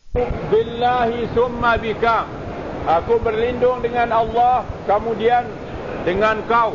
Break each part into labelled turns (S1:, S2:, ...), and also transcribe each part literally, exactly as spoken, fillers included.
S1: Billahi summa bika. Aku berlindung dengan Allah, kemudian dengan kau.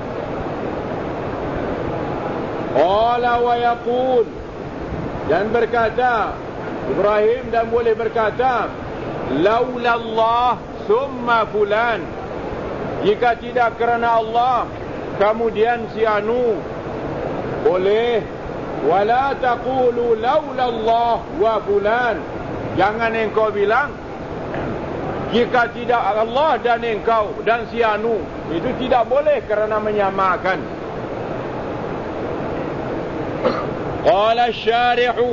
S1: Qala wa yaqul, dan berkata Ibrahim, dan boleh berkata, laula Allah summa fulan, jika tidak kerana Allah kemudian si anu. Boleh. Wala taqulu laula Allah wa fulan, jangan engkau bilang jika tidak Allah dan engkau dan si anu. Itu tidak boleh kerana menyamakan. Qala asy-syari'u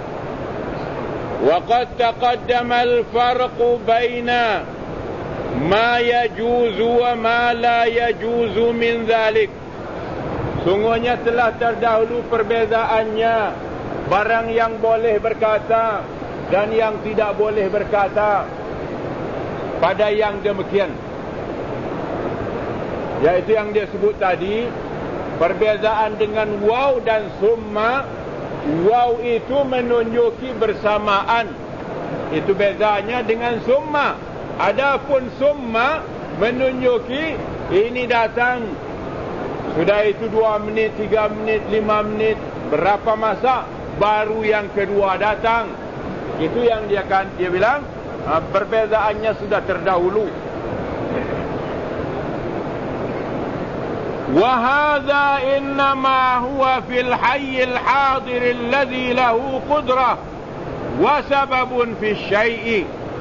S1: wa qad taqaddama al-farqu baina ma yajuzu wa ma la yajuzu min dhalik. Sungguhnya telah terdahulu perbezaannya barang yang boleh berkata dan yang tidak boleh berkata pada yang demikian, yaitu yang dia sebut tadi, perbezaan dengan waw dan summa. Waw itu menunjuki bersamaan, itu bezanya dengan summa. Adapun summa menunjuki ini datang, sudah itu dua menit, tiga menit, lima menit, berapa masa baru yang kedua datang. Itu yang dia kan dia bilang perbezaannya sudah terdahulu. Wa hadza innama huwa fil hayyil hadir alladhi lahu qudrah wa sababun fi syai'i.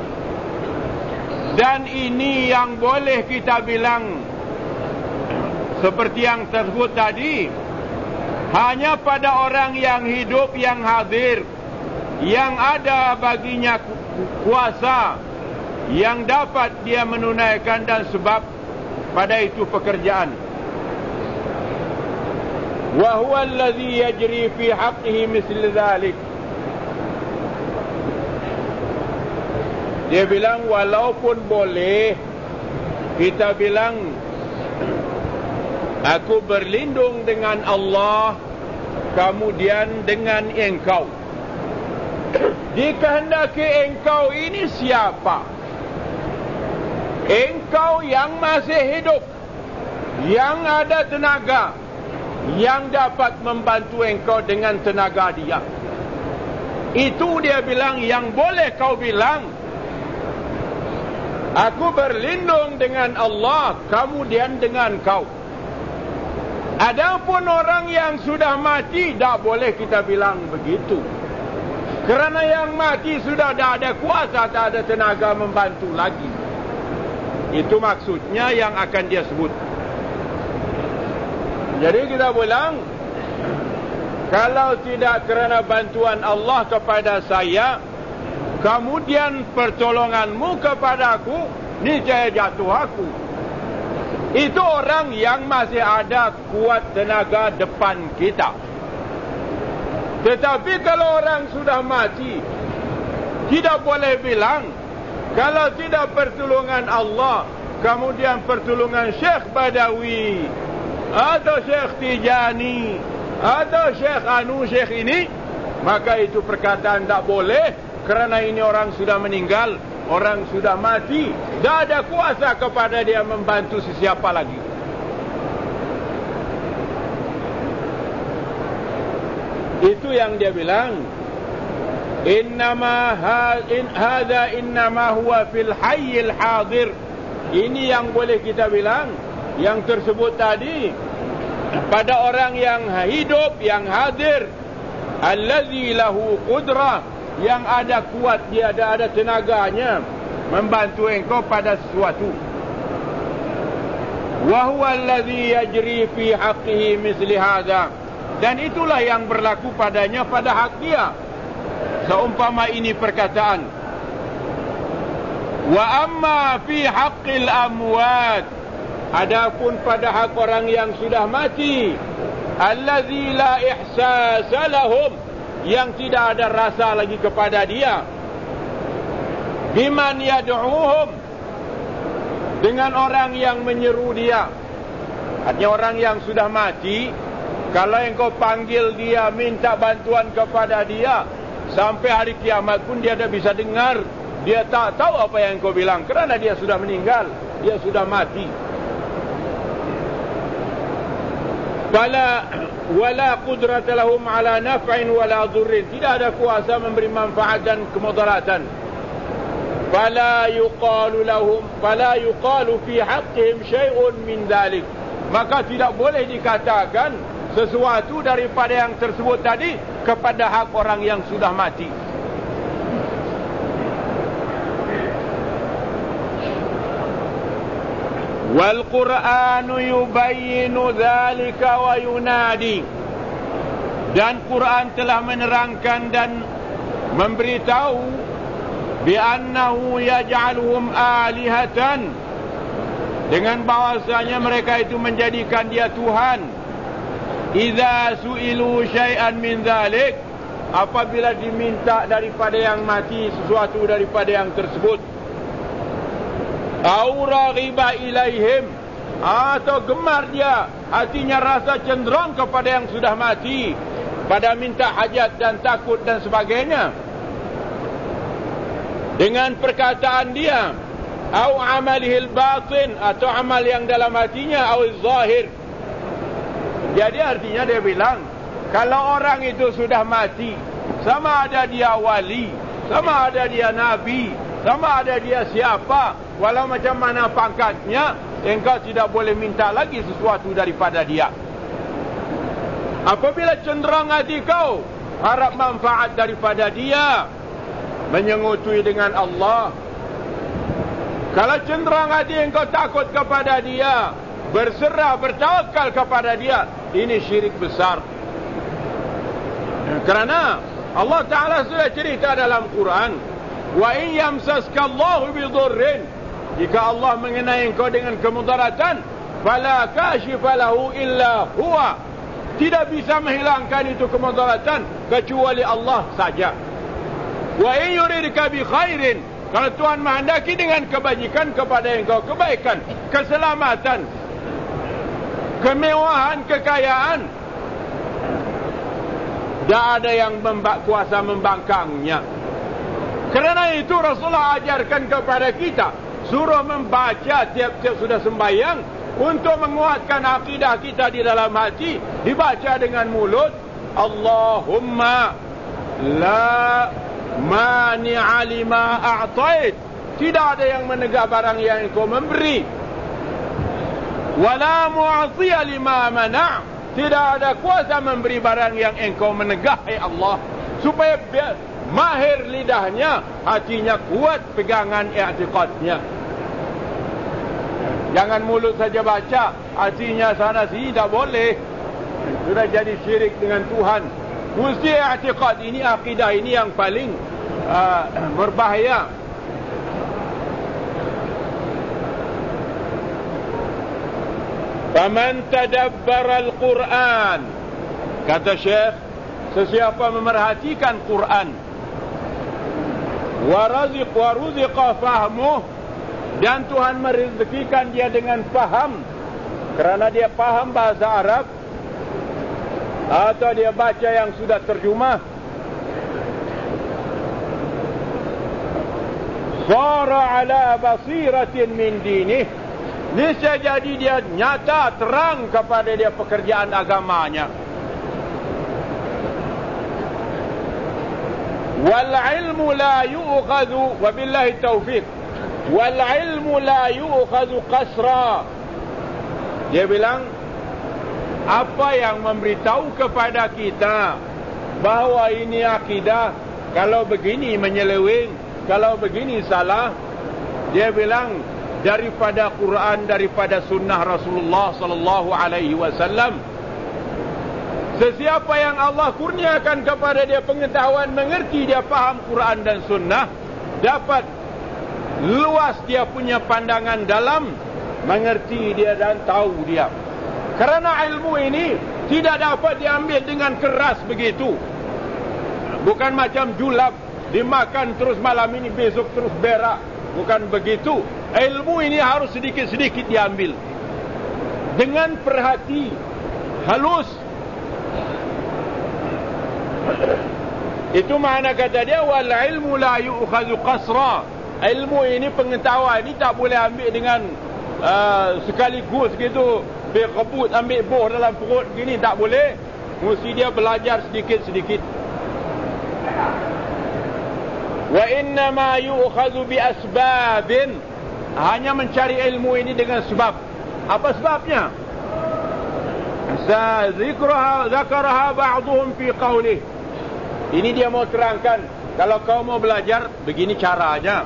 S1: Dan ini yang boleh kita bilang seperti yang tersebut tadi, hanya pada orang yang hidup, yang hadir, yang ada baginya kuasa, yang dapat dia menunaikan dan sebab pada itu pekerjaan. Wa huwa alladhi yajri fi haqqihi misl dhalik. Dia bilang walaupun boleh kita bilang aku berlindung dengan Allah kemudian dengan engkau. Dikehendaki engkau ini siapa? Engkau yang masih hidup, yang ada tenaga, yang dapat membantu engkau dengan tenaga dia. Itu dia bilang yang boleh kau bilang, aku berlindung dengan Allah kemudian dengan kau. Adapun orang yang sudah mati, tak boleh kita bilang begitu. Kerana yang mati sudah tak ada kuasa, tak ada tenaga membantu lagi. Itu maksudnya yang akan dia sebut. Jadi kita bilang, kalau tidak kerana bantuan Allah kepada saya, kemudian pertolonganmu kepadaku, niscaya jatuh aku. Itu orang yang masih ada kuat tenaga depan kita. Tetapi kalau orang sudah mati, tidak boleh bilang, kalau tidak pertolongan Allah, kemudian pertolongan Syekh Badawi, atau Syekh Tijani, atau Syekh Anu, Syekh ini, maka itu perkataan tak boleh, kerana ini orang sudah meninggal, orang sudah mati, tak ada kuasa kepada dia membantu sesiapa lagi. Itu yang dia bilang, innama hadza innama huwa fil hayyil hadir. Ini yang boleh kita bilang, yang tersebut tadi pada orang yang hidup, yang hadir, allazi lahu qudrah, yang ada kuat, dia ada, ada tenaganya membantu engkau pada sesuatu. Wa huwa allazi yajri fi haqqihi misli hadza. Dan itulah yang berlaku padanya pada hak dia, seumpama ini perkataan. Wa amma fi haqqil amwat, adapun pada hak orang yang sudah mati, allazi la ihsasa lahum, yang tidak ada rasa lagi kepada dia, biman yad'uhum, dengan orang yang menyeru dia. Artinya orang yang sudah mati, kalau engkau panggil dia, minta bantuan kepada dia, Sampai hari kiamat pun dia tidak bisa dengar. Dia tak tahu apa yang kau bilang, kerana dia sudah meninggal, dia sudah mati. Fala wala qudrata lahum ala naf'in wala dhurrin. Tidak ada kuasa memberi manfaat dan kemudaratan. Fala yuqalu lahum fala yuqalu fi haqqihim syai'un min dhalik. Maka tidak boleh dikatakan sesuatu daripada yang tersebut tadi kepada hak orang yang sudah mati. Wal Qur'anu yubayyinu dzalika wa yunadi. Dan Quran telah menerangkan dan memberitahu bi annahu yaj'aluhum alihatan, dengan bahwasanya mereka itu menjadikan dia Tuhan. Idza su'ilu syai'an min dzalik, apabila diminta daripada yang mati sesuatu daripada yang tersebut. Au raghiba ilaihim, atau gemar dia, hatinya rasa cenderung kepada yang sudah mati, pada minta hajat dan takut dan sebagainya, dengan perkataan dia. Au amalihil batin, atau amal yang dalam hatinya. Au zahir. Jadi artinya dia bilang, kalau orang itu sudah mati, sama ada dia wali, sama ada dia nabi, sama ada dia siapa, walau macam mana pangkatnya, engkau tidak boleh minta lagi sesuatu daripada dia. Apabila cenderung hati kau harap manfaat daripada dia, menyengutui dengan Allah. Kalau cenderung hati engkau takut kepada dia, berserah, bertawakal kepada dia, ini syirik besar. Kerana Allah Ta'ala sudah cerita dalam Quran, wa in yamsaska Allahu bidurrin, jika Allah mengenai engkau dengan kemudaratan, fala kashifa lahu illa huwa, tidak bisa menghilangkan itu kemudaratan kecuali Allah saja. Wa in yuridka bi khairin, kalau Tuhan menghendaki dengan kebajikan kepada engkau, kebaikan, keselamatan, kemewahan, kekayaan, tidak ada yang memba- kuasa membangkangnya. Kerana itu Rasulullah ajarkan kepada kita, suruh membaca tiap-tiap sudah sembahyang, untuk menguatkan akidah kita di dalam hati, dibaca dengan mulut, Allahumma la mani'a lima a'tait, tidak ada yang menegak barang yang engkau memberi, wala mu'atiya lima mana', tidak ada kuasa memberi barang yang engkau menegak, hai Allah. Supaya biar mahir lidahnya, hatinya kuat pegangan i'tiqadnya. Jangan mulut saja baca, hatinya sana sini, tak boleh. Sudah jadi syirik dengan Tuhan. Mesti i'tiqad ini, akidah ini yang paling uh, berbahaya. Faman tadabbara al-Quran, kata Syekh, sesiapa memerhatikan Quran, waraziq waruziqa fahmuh, dan Tuhan merezekikan dia dengan faham, kerana dia faham bahasa Arab, atau dia baca yang sudah terjemah, sara ala basiratin min dinih, niscaya jadi dia nyata terang kepada dia pekerjaan agamanya. Wal ilmu la yu'khadhu, wabillahi taufiq, wal ilmu la yu'khadhu qasra. Dia bilang, apa yang memberitahu kepada kita bahawa ini akidah, kalau begini menyeleweng, kalau begini salah, dia bilang daripada Quran, daripada sunnah Rasulullah sallallahu alaihi wasallam. Sesiapa yang Allah kurniakan kepada dia pengetahuan, mengerti, dia faham Quran dan sunnah, dapat luas dia punya pandangan dalam, mengerti dia dan tahu dia. Kerana ilmu ini tidak dapat diambil dengan keras begitu. Bukan macam julap, dimakan terus malam ini, besok terus berak. Bukan begitu. Ilmu ini harus sedikit-sedikit diambil dengan perhati, halus. Itu makna kata dia, wal ilmu la yu'khadhu qasra. Ilmu ini, pengetahuan ini tak boleh ambil dengan uh, sekaligus gitu, berebut ambil boh dalam perut gini, tak boleh. Mesti dia belajar sedikit-sedikit. Wa inna ma yu'khadhu bi asbabin. Hanya mencari ilmu ini dengan sebab. Apa sebabnya? Zikraha zakaraha ba'dhum fi qawlih. Ini dia mau terangkan, kalau kau mau belajar begini caranya.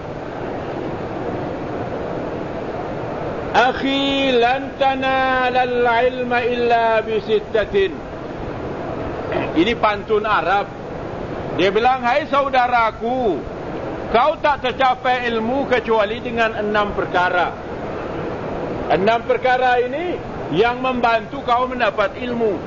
S1: Akhi lan tanalal ilma illa bi sittatin. Ini pantun Arab. Dia bilang, hai saudaraku, kau tak tercapai ilmu kecuali dengan enam perkara. Enam perkara ini yang membantu kau mendapat ilmu.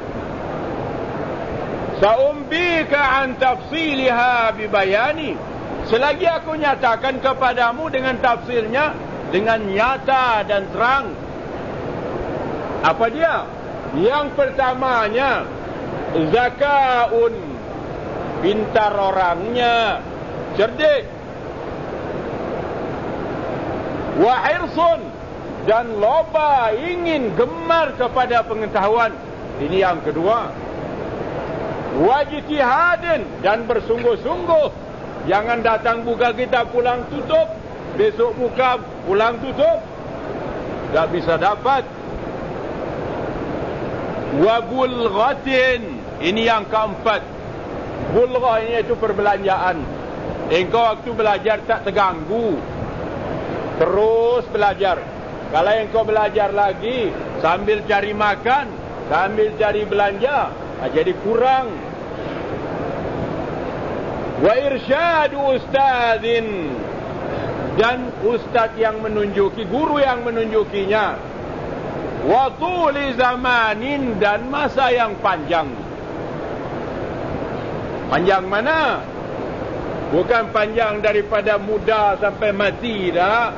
S1: Sa'umbika an tafsiliha bibayani. Selagi aku nyatakan kepadamu dengan tafsirnya, dengan nyata dan terang. Apa dia? Yang pertamanya, zakaun, pintar orangnya, cerdik. Wa hirsun, dan loba, ingin, gemar kepada pengetahuan. Ini yang kedua. Wajtihadin, dan bersungguh-sungguh. Jangan datang buka kitab pulang tutup, besok buka pulang tutup, tak bisa dapat. Wa bulghatin, ini yang keempat. Bulghah ini itu perbelanjaan. Engkau waktu belajar tak terganggu, terus belajar. Kalau engkau belajar lagi sambil cari makan, sambil cari belanja, jadi kurang. Wa irsyadu ustadzin, dan ustaz yang menunjuki, guru yang menunjukinya. Wa tuli zamanin, dan masa yang panjang. Panjang mana? Bukan panjang daripada muda sampai mati dah.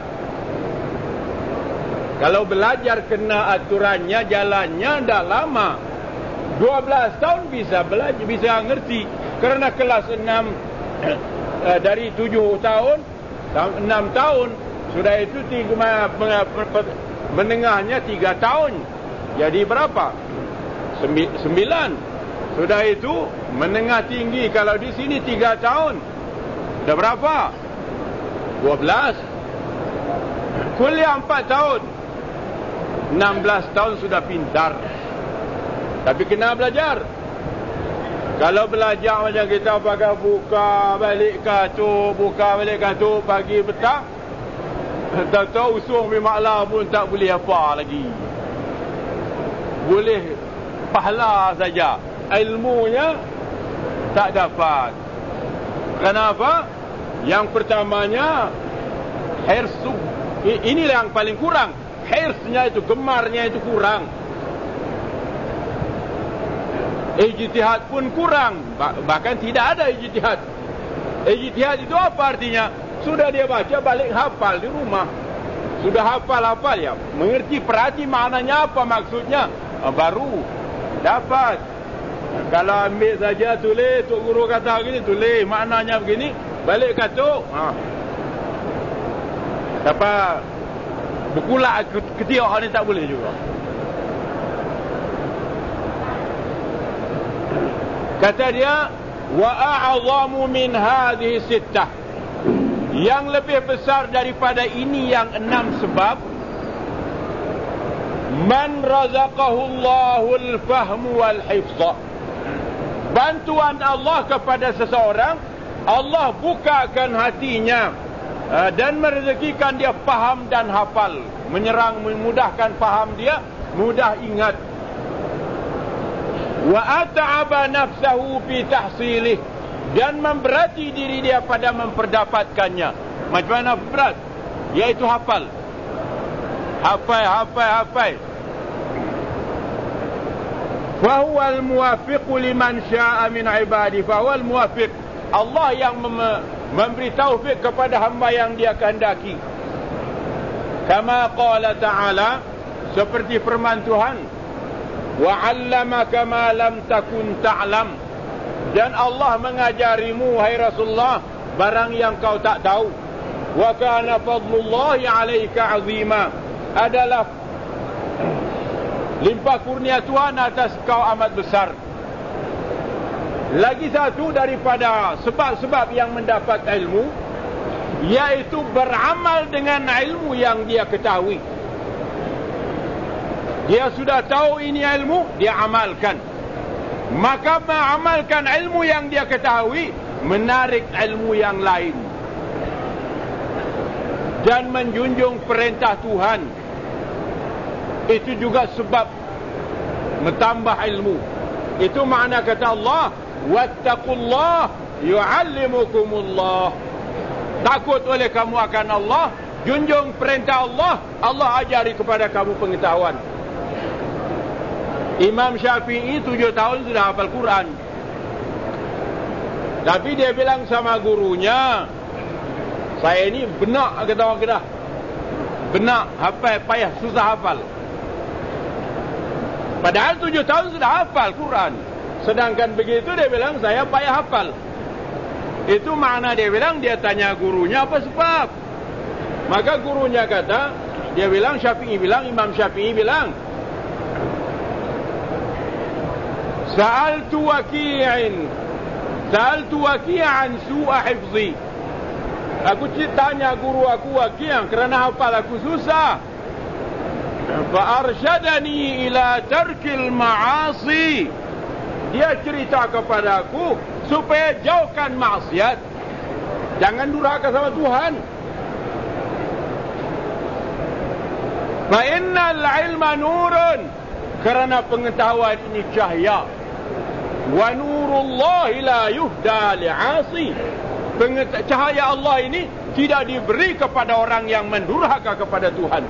S1: Kalau belajar kena aturannya, jalannya dah lama. dua belas tahun bisa belajar, bisa ngerti. Kerana kelas enam dari tujuh tahun, enam tahun, sudah itu tiga, menengahnya tiga tahun. Jadi berapa? Sembilan. Sudah itu menengah tinggi. Kalau di sini tiga tahun, sudah berapa? Dua belas. Kuliah empat tahun, enam belas tahun sudah pintar. Tapi kena belajar. Kalau belajar macam kita pakai buka balik kartu, buka balik kartu pagi petang, tak tahu usung bimaklah pun tak boleh apa lagi. Boleh pahala saja, ilmunya tak dapat. Kenapa? Yang pertamanya, hirsu. Inilah yang paling kurang. Hirsnya itu, gemarnya itu kurang. Ijtihad pun kurang. Bahkan tidak ada ijtihad. Ijtihad itu apa artinya? Sudah dia baca, balik hafal di rumah. Sudah hafal-hafal ya, mengerti, perhati maknanya apa, maksudnya, baru dapat. Kalau ambil saja tulis, Tok Guru kata begini, tulis maknanya begini, balik kata ha. Dapat berkulak ketiak ni tak boleh juga. Kata dia, wa a'zamu min hadhihi sittah, yang lebih besar daripada ini yang enam sebab, man razaqahu Allahul fahm wal hifza, bantuan Allah kepada seseorang, Allah bukakan hatinya dan merezekikan dia faham dan hafal, menyerang, memudahkan faham dia, mudah ingat. Wa at'aba nafsahu fi tahsilih, dan memberati diri dia pada memperdapatkannya. Macam mana berat? Iaitu hafal. Hafal, hafal, hafal. Fa huwa al-muwaffiq liman syaa'a min 'ibadi. Fa huwa al-muwaffiq. Allah yang mem- memberi taufik kepada hamba yang dia kehendaki. Kama qala ta'ala, seperti firman Tuhan, wa 'allamaka ma lam takun ta'lam, Dan Allah mengajarimu, hai Rasulullah, barang yang kau tak tahu. Wa kana fadlullahi 'alaika 'azima. Adalah limpah kurnia Tuhan atas kau amat besar. Lagi satu daripada sebab-sebab yang mendapat ilmu, yaitu beramal dengan ilmu yang dia ketahui. Dia sudah tahu ini ilmu, dia amalkan. Maka mengamalkan ilmu yang dia ketahui menarik ilmu yang lain dan menjunjung perintah Tuhan. Itu juga sebab menambah ilmu. Itu makna kata Allah, wattaqullah yu'allimukumullah. Takut oleh kamu akan Allah, junjung perintah Allah, Allah ajari kepada kamu pengetahuan. Imam Syafi'i tujuh tahun sudah hafal Quran. Tapi dia bilang sama gurunya, saya ini benak, kata orang Kedah. Benak, hafal, payah, susah hafal. Padahal tujuh tahun sudah hafal Quran. Sedangkan begitu dia bilang, saya payah hafal. Itu makna dia bilang, dia tanya gurunya apa sebab. Maka gurunya kata, dia bilang, Syafi'i bilang, Imam Syafi'i bilang, Sa'altu waki'in Sa'altu waki'an su'a hifzi. Aku tanya guru aku Waki' kerana hafal aku susah. Fa'arsyadani ila tarkil ma'asi. Dia cerita kepada aku supaya jauhkan maksiat, jangan durhaka sama Tuhan. Fa innal ilma nurun, kerana pengetahuan ini cahaya. Wa nurullahi la yuhda li'asi. Cahaya Allah ini tidak diberi kepada orang yang mendurhaka kepada Tuhan.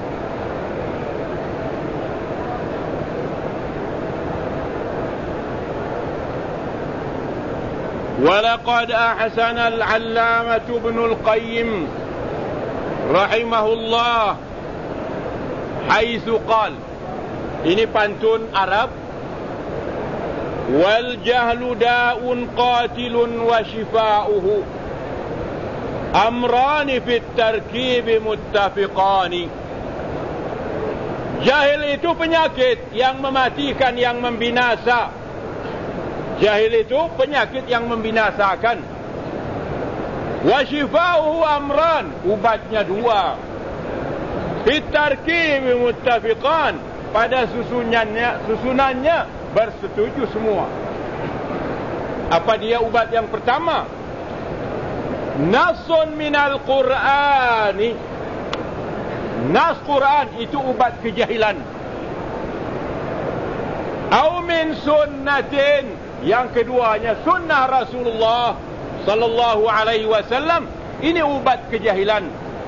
S1: Walaqad ahsana al-'allamah Ibnul Qayyim rahimahullah haitsu qala, ini pantun Arab, wal jahlu da'un qatilun wa shifa'uhu amrani fit tarkib muttafiqani. Jahil itu penyakit yang mematikan, yang membinasa. Jahil itu penyakit yang membinasakan. Wa shifa'uhu amran, ubatnya dua. Fit tarkib muttafiqan, pada susunannya, susunannya bersetuju semua. Apa dia ubat yang pertama? Nasun minal Qur'ani. Nas Quran itu ubat kejahilan. Au min sunnatin, yang keduanya sunnah Rasulullah sallallahu alaihi wasallam, ini ubat kejahilan.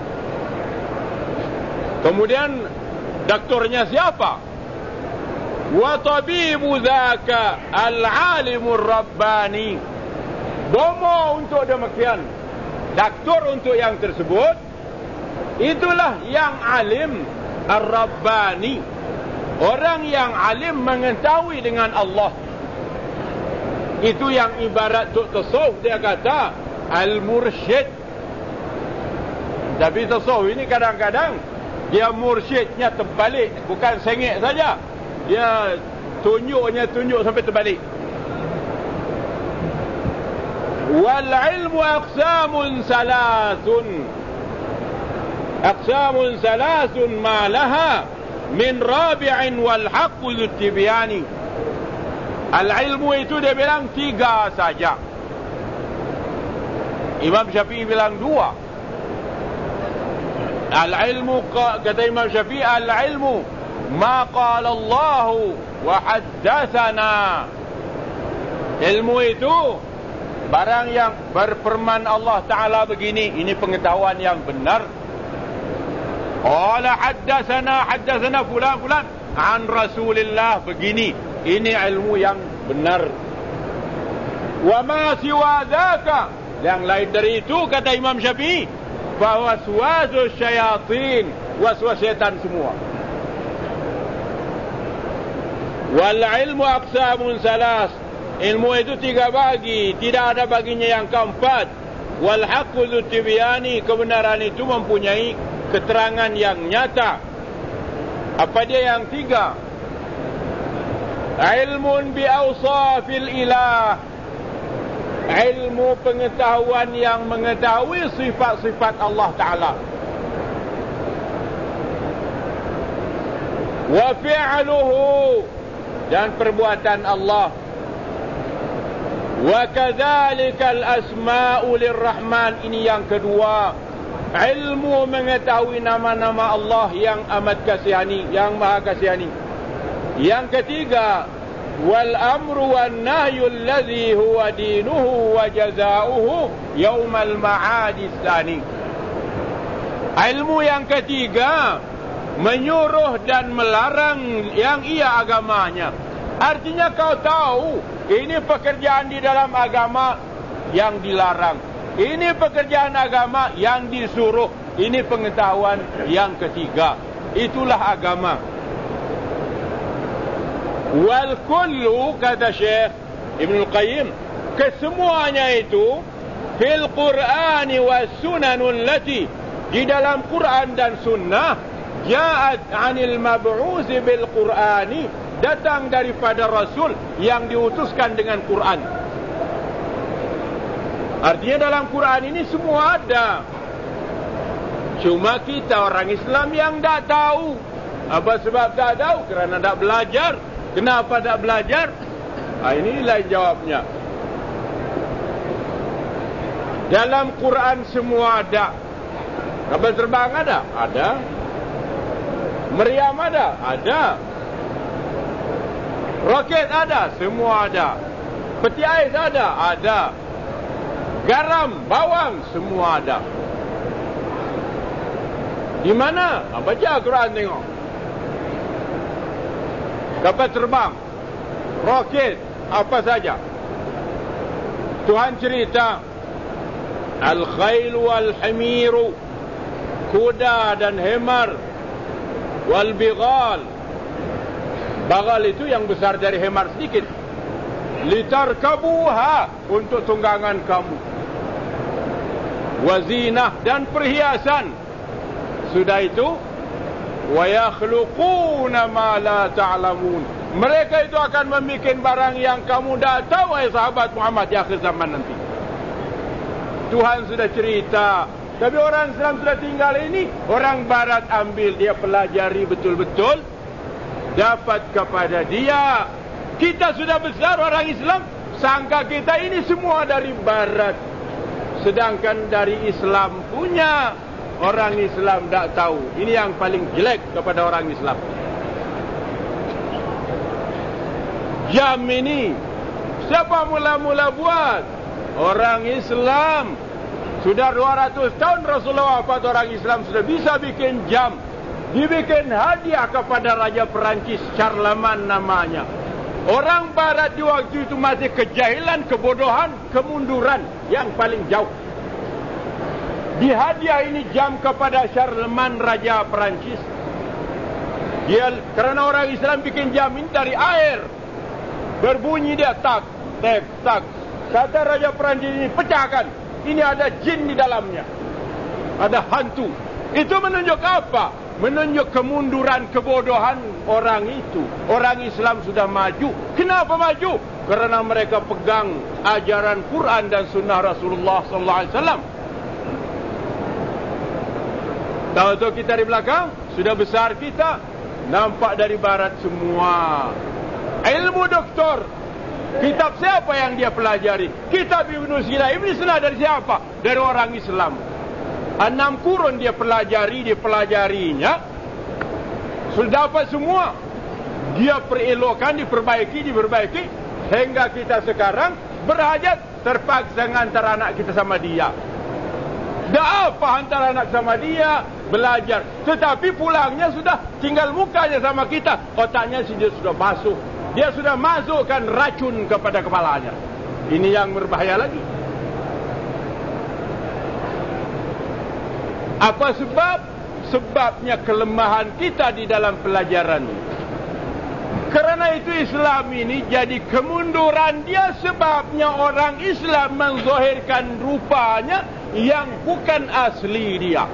S1: Kemudian doktornya siapa? Wa tabibu dzaka al-alimur rabbani. Bomo untuk demikian, doktor untuk yang tersebut, itulah yang alim ar-rabbani, orang yang alim mengetahui dengan Allah. Itu yang ibarat tuk tasawuf, dia kata al-mursyid. Tapi tasawuf ini kadang-kadang dia mursyidnya terbalik, bukan sengit saja, dia tunjuknya tunjuk sampai terbalik. Wal ilmu aqsamun salasun, aqsamun salasun ma laha min rabi'in wal haqqu lutibyani. Al ilmu itu dia bilang tiga saja. Imam Syafi'i bilang dua. Al ilmu, kata Imam Syafi'i, al ilmu ma qala Allah wa haddatsana. Ilmu itu barang yang berfirman Allah Ta'ala begini, ini pengetahuan yang benar. Qala haddatsana haddatsana fulan fulan an Rasulillah begini, ini ilmu yang benar. Wa ma siwa dzaka, yang lain dari itu, kata Imam Syafi'i, fa waswasu syayatin, waswas syaitan semua. Wal ilmu aqsamun salas, ilmu itu tiga bagi, tidak ada baginya yang keempat. Wal haqqu dzu tibyani, kebenaran itu mempunyai keterangan yang nyata. Apa dia yang tiga? Ilmun bi awsafil ilah, ilmu pengetahuan yang mengetahui sifat-sifat Allah Ta'ala. Wa fi'luhu, dan perbuatan Allah. Wa kadzalikal asma'u lirrahman, ini yang kedua. Ilmu mengetahui nama-nama Allah yang amat kasihani, yang maha kasihani. Yang ketiga, wal amru wan nahyu alladhi huwa dinuhu wa jazaohu yaumal ma'adi tsani. Ilmu yang ketiga, menyuruh dan melarang yang ia agamanya. Artinya kau tahu, ini pekerjaan di dalam agama yang dilarang, ini pekerjaan agama yang disuruh. Ini pengetahuan yang ketiga. Itulah agama. Wal kullu, kata Syekh Ibn Al-Qayyim, kesemuanya itu fil Qur'ani was sunanul lati, di dalam Quran dan sunnah, ja'at 'anil mab'uz bil Qur'ani, datang daripada Rasul yang diutuskan dengan Quran. Artinya dalam Quran ini semua ada. Cuma kita orang Islam yang tak tahu. Apa sebab tak tahu? Kerana tak belajar. Kenapa tak belajar? Nah, ini lain jawabnya. Dalam Quran semua ada. Kapal terbang ada? Ada. Meriam ada? Ada. Roket ada? Semua ada. Peti ais ada? Ada. Garam, bawang, semua ada. Di mana? Ha, baca Quran tengok. Kapal terbang, roket, apa saja. Tuhan cerita, al-khail wal-hamiru, kuda dan hemar, wal-bighal. Bagal itu yang besar dari hemar sedikit. Litarkabuha, untuk tunggangan kamu. Wazinah, dan perhiasan. Sudah itu, wa yakhluquna ma la ta'lamun. Mereka itu akan membuat barang yang kamu tak tahu, wahai sahabat Muhammad, di akhir zaman nanti. Tuhan sudah cerita. Tapi orang Islam sudah tinggal ini, orang Barat ambil, dia pelajari betul-betul, dapat kepada dia. Kita sudah besar orang Islam, sangka kita ini semua dari Barat. Sedangkan dari Islam punya, orang Islam tak tahu. Ini yang paling jelek kepada orang Islam. Jam ini, siapa mula-mula buat? Orang Islam. Sudah dua ratus tahun Rasulullah wafat, orang Islam sudah bisa bikin jam. Dibikin hadiah kepada Raja Perancis, Charlemagne namanya. Orang Barat di waktu itu masih kejahilan, kebodohan, kemunduran yang paling jauh. Dihadiah ini jam kepada Charlemagne, Raja Perancis. Dia, kerana orang Islam bikin jam ini dari air. Berbunyi dia tak, tak, tak. Kata Raja Perancis ini, pecahkan. Ini ada jin di dalamnya. Ada hantu. Itu menunjuk apa? Menunjuk kemunduran, kebodohan orang itu. Orang Islam sudah maju. Kenapa maju? Kerana mereka pegang ajaran Quran dan sunnah Rasulullah sallallahu alaihi wasallam. Tahu-tahu kita di belakang, sudah besar kita, nampak dari Barat semua. Ilmu doktor, kitab siapa yang dia pelajari? Kitab Ibn Sina. Ibn Sina dari siapa? Dari orang Islam. Enam kurun dia pelajari, dia pelajarinya, sudah dapat semua. Dia perelokkan, diperbaiki, diperbaiki, hingga kita sekarang berhajat, terpaksa hantar anak kita sama dia. Dah apa hantar anak sama dia, belajar. Tetapi pulangnya sudah tinggal mukanya sama kita, otaknya dia sudah basuh. Dia sudah masukkan racun kepada kepalanya. Ini yang berbahaya lagi. Apa sebab? Sebabnya kelemahan kita di dalam pelajaran. Kerana itu Islam ini jadi kemunduran dia, sebabnya orang Islam menzahirkan rupanya yang bukan asli dia.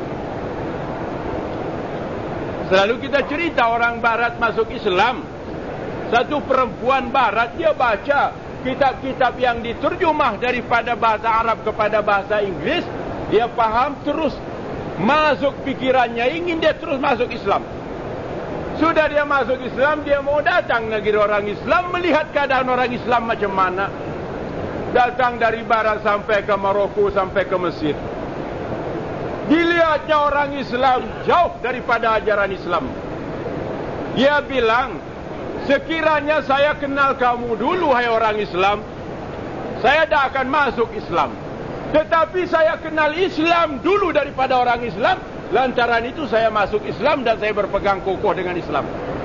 S1: Selalu kita cerita orang barat masuk Islam. Satu perempuan barat, dia baca kitab-kitab yang diterjemah daripada bahasa Arab kepada bahasa Inggris, dia faham, terus masuk pikirannya, ingin dia terus masuk Islam. Sudah dia masuk Islam, dia mau datang negeri orang Islam, melihat keadaan orang Islam macam mana. Datang dari barat sampai ke Maroko, sampai ke Mesir. Dilihatnya orang Islam jauh daripada ajaran Islam. Dia bilang, sekiranya saya kenal kamu dulu, hai orang Islam, saya tak akan masuk Islam. Tetapi saya kenal Islam dulu daripada orang Islam, lantaran itu saya masuk Islam dan saya berpegang kokoh dengan Islam.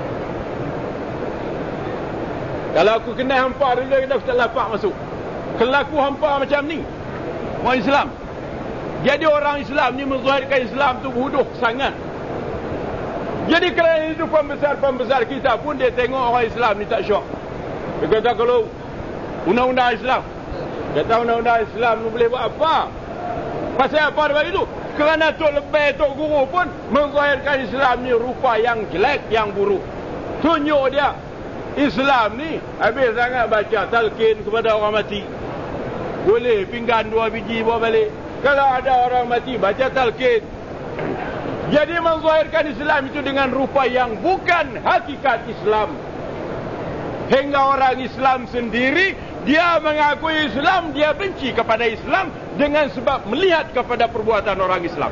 S1: Kalau aku kenal hampa dulu, kita tak lapak masuk. Kelaku hampa macam ni, orang Islam. Jadi orang Islam ni menzahirkan Islam tu bodoh sangat. Jadi kerana itu pembesar-pembesar kita pun dia tengok orang Islam ni tak syok. Dia kata kalau undang-undang Islam, dia kata undang-undang Islam ni boleh buat apa? Pasal apa dia buat itu? Kerana Tok Lebih, Tok Guru pun menzahirkan Islam ni rupa yang jelek, yang buruk. Tunjuk dia Islam ni habis sangat baca talqin kepada orang mati. Boleh pinggan dua biji bawa balik. Kalau ada orang mati, baca talqin. Jadi menzahirkan Islam itu dengan rupa yang bukan hakikat Islam. Hingga orang Islam sendiri, dia mengakui Islam, dia benci kepada Islam dengan sebab melihat kepada perbuatan orang Islam.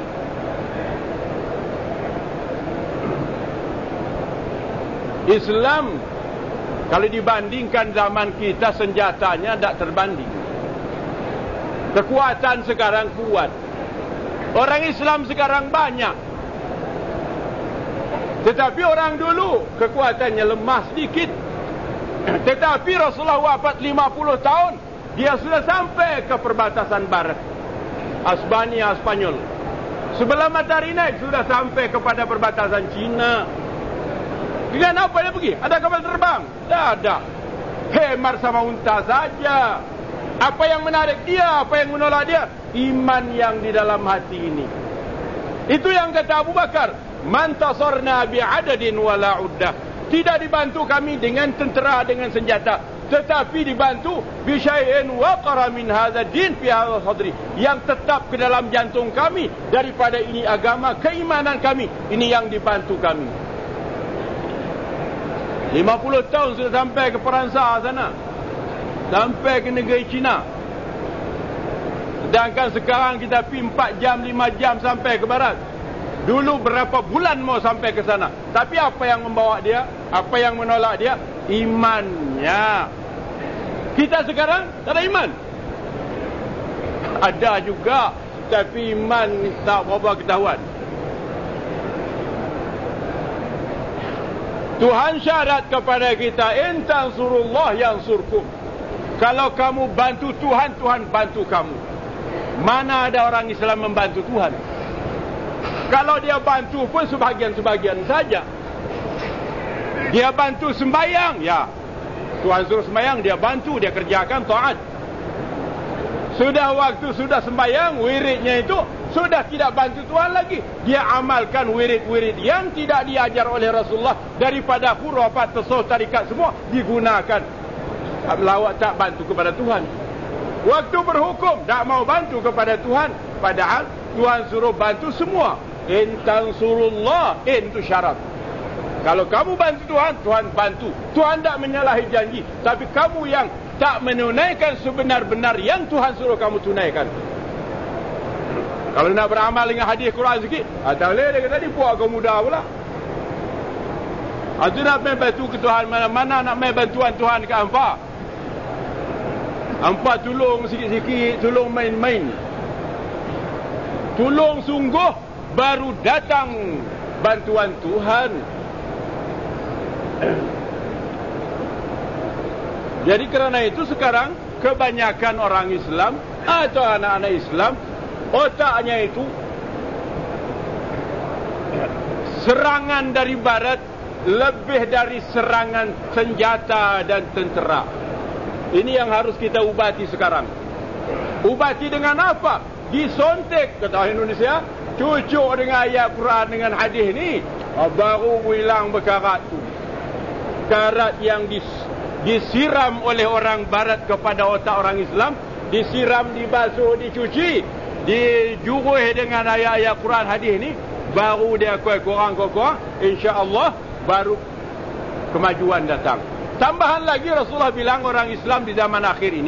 S1: Islam, kalau dibandingkan zaman kita, senjatanya tak terbanding. Kekuatan sekarang kuat. Orang Islam sekarang banyak. Tetapi orang dulu kekuatannya lemah sedikit. Tetapi Rasulullah wafat lima puluh tahun, dia sudah sampai ke perbatasan barat, Hispania, Spanyol. Sebelum matahari naik sudah sampai kepada perbatasan Cina. Dengan apa dia pergi? Ada kapal terbang? Tak ada. Hemar sama unta saja. Apa yang menarik dia? Apa yang menolak dia? Iman yang di dalam hati ini. Itu yang kata Abu Bakar, man tasarna bi'adadin wala uddah. Tidak dibantu kami dengan tentera, dengan senjata, tetapi dibantu bisyai'in waqara min hadha din fi hadha sadri, yang tetap ke dalam jantung kami daripada ini agama, keimanan kami. Ini yang dibantu kami. lima puluh tahun sudah sampai ke Peransa sana, sampai ke negeri Cina. Sedangkan sekarang kita pergi empat jam, lima jam sampai ke barat. Dulu berapa bulan mau sampai ke sana. Tapi apa yang membawa dia? Apa yang menolak dia? Imannya. Kita sekarang tak ada iman. Ada juga, tapi iman tak berapa ketahuan. Tuhan syarat kepada kita, in tansurullah yansurkum. Kalau kamu bantu Tuhan, Tuhan bantu kamu. Mana ada orang Islam membantu Tuhan? Kalau dia bantu pun sebahagian-sebahagian saja. Dia bantu sembahyang, ya, Tuhan suruh sembahyang, dia bantu, dia kerjakan taat. Sudah waktu sudah sembahyang, wiridnya itu sudah tidak bantu Tuhan lagi. Dia amalkan wirid-wirid yang tidak diajar oleh Rasulullah daripada khurafat, tasawuf, tarikat, semua digunakan. Lawak tak bantu kepada Tuhan. Waktu berhukum tak mau bantu kepada Tuhan, padahal Tuhan suruh bantu semua. In tansurullah, in itu syarat. Kalau kamu bantu Tuhan, Tuhan bantu. Tuhan tak menyalahi janji, tapi kamu yang tak menunaikan sebenar-benar yang Tuhan suruh kamu tunaikan. Kalau nak beramal dengan hadis Quran sikit, ah, tak boleh, dia kata ni buat kau muda pula. Ah, tu nak main bantu ke Tuhan, mana-mana nak main bantuan Tuhan dekat hampa. Hampa tolong sikit-sikit, tolong main-main. Tolong sungguh, baru datang bantuan Tuhan. Jadi kerana itu sekarang kebanyakan orang Islam atau anak-anak Islam, otaknya itu serangan dari barat lebih dari serangan senjata dan tentera. Ini yang harus kita ubati sekarang. Ubati dengan apa? Disontek, kata Indonesia, cucuk dengan ayat Quran dengan hadis ni, baru hilang berkarat tu. Karat yang dis, disiram oleh orang barat kepada otak orang Islam, disiram, dibasuh, dicuci, dijuruh dengan ayat-ayat Quran hadis ni, baru dia kurang-kurang, insya-Allah baru kemajuan datang. Tambahan lagi, Rasulullah bilang orang Islam di zaman akhir ini,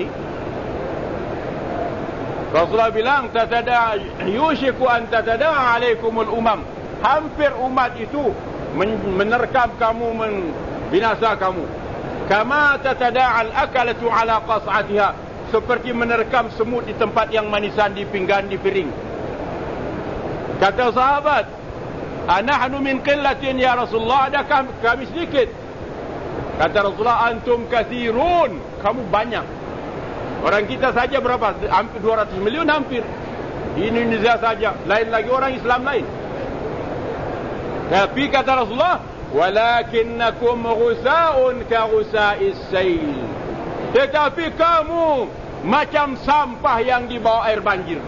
S1: Rasulullah bilang, tatada yushiku an tatada alaikumul umam, hampir umat itu menerkam kamu, membinasa kamu, kama tatada al akalatu ala qas'atiha, seperti menerkam semut di tempat yang manisan, di pinggan, di piring. Kata sahabat, anahnu min qillatin ya Rasulullah, adakah kami sedikit? Kata Rasulullah, antum kathirun, kamu banyak. Orang kita saja berapa? Hampir dua ratus milion, hampir. Di Indonesia saja, lain lagi orang Islam lain. Tapi kata Rasulullah, walakinnakum ghusa'un ka ghusa'is sail, tetapi kamu macam sampah yang dibawa air banjir.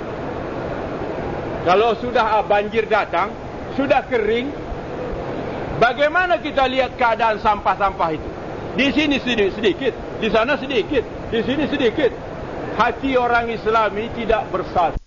S1: Kalau sudah banjir datang, sudah kering, bagaimana kita lihat keadaan sampah-sampah itu? Di sini sedikit, di sana sedikit, di sini sedikit. Hati orang Islam ini tidak bersatu.